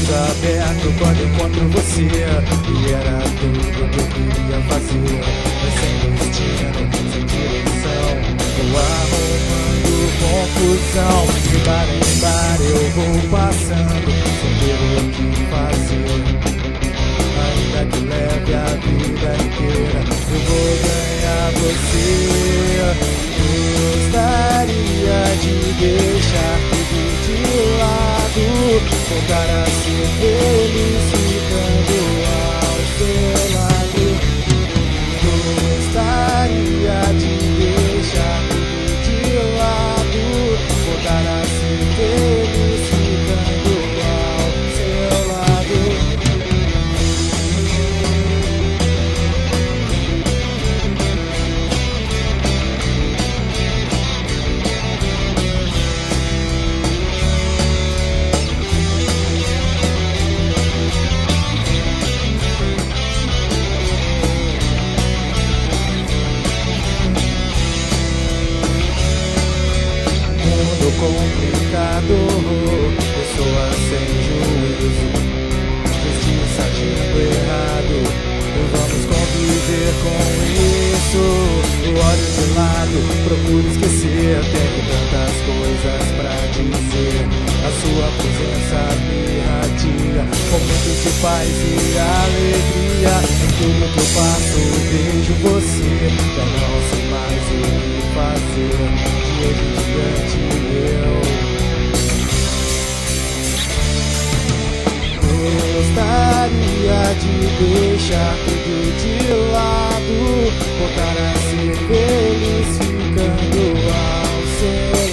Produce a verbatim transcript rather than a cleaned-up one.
tudo aberto quando encontro você. E era tudo que eu queria fazer, mas sem destino, sem direção. Eu arrumando confusão, de bar em bar eu vou passando, sem ter o que fazer. Ainda que leve a vida inteira, eu vou ganhar você. Gostaria de deixar tudo de lado, voltar a ser feliz ficando ao seu lado. Gostaria de deixar tudo de lado, voltar a ser feliz ficando ao seu lado. Complicado, pessoas sem juízo, justiça agindo errado. Vamos conviver com isso. O ódio de lado, procuro esquecer. Tenho tantas coisas pra dizer. A sua presença me irradia, momentos de paz e alegria. Em tudo que eu passo vejo você. Já não sei mais o que fazer. De hoje em diante eu gostaria de deixar tudo de lado, voltar a ser feliz ficando ao seu